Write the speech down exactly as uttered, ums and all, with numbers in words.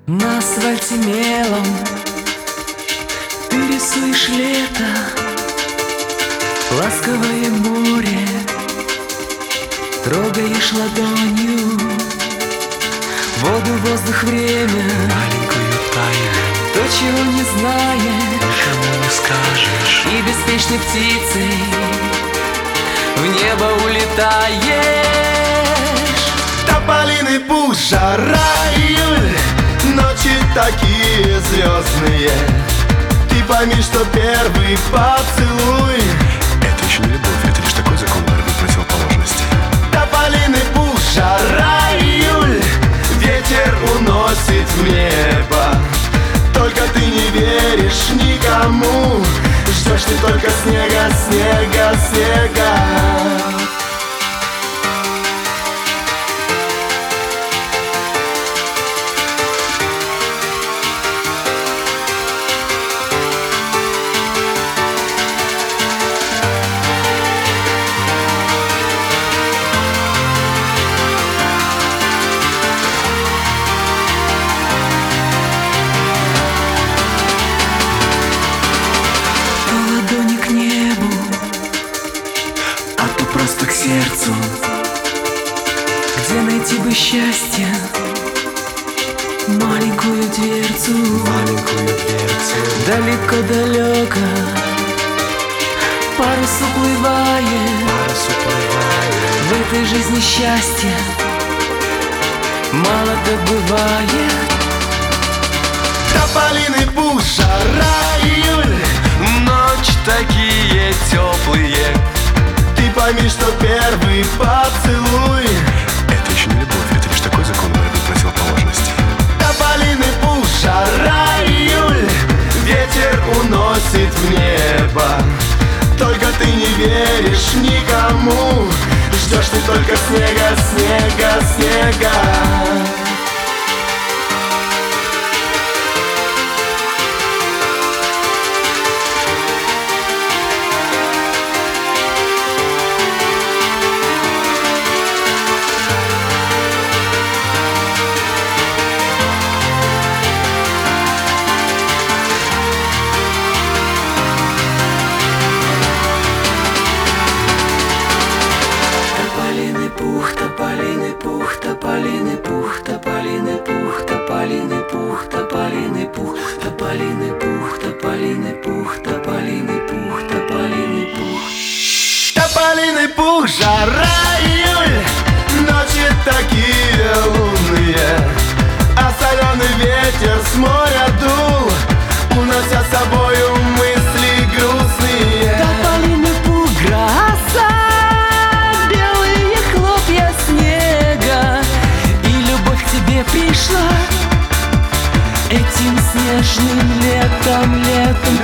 На асфальте мелом ты рисуешь лето, ласковое море трогаешь ладонью, воду, воздух, время, маленькую тайну, то, чего не знаешь, никому не скажешь. И беспечной птицей в небо улетаешь. Тополиный пух, жара, июль, ночи такие звездные. Ты пойми, что первый поцелуй — это еще не любовь, это лишь такой закон борьбы противоположностей. тополиный пух, жара, июль, ветер уносит в небо. Только ты не веришь никому, ждешь ты только снега, снега, снега. Просто к сердцу, где найти бы счастье, маленькую дверцу, Маленькую дверцу, далеко-далеко парус уплывает, парус уплывает. в этой жизни счастья мало-то бывает. Тополиный пух, жара, июль, Ночь такие теплые. ты пойми, что первый поцелуй — это еще не любовь, это лишь такой закон борьбы противоположностей. тополиный пух, жара, июль, ветер уносит в небо. Только ты не веришь никому, ждешь ты только снега, снега, снега. Тополиный пух, тополиный пух, тополиный пух, тополиный пух, тополиный пух, тополиный пух, тополиный пух, тополиный пух, тополиный пух, тополиный пух. Тополиный пух, жара, июль, ночи такие лунные, а соленый ветер с моря дул, унося с собою мысли грустные. Тополиный пух, гроза, белые хлопья снега, и любовь к тебе пришла этим снежным летом, летом.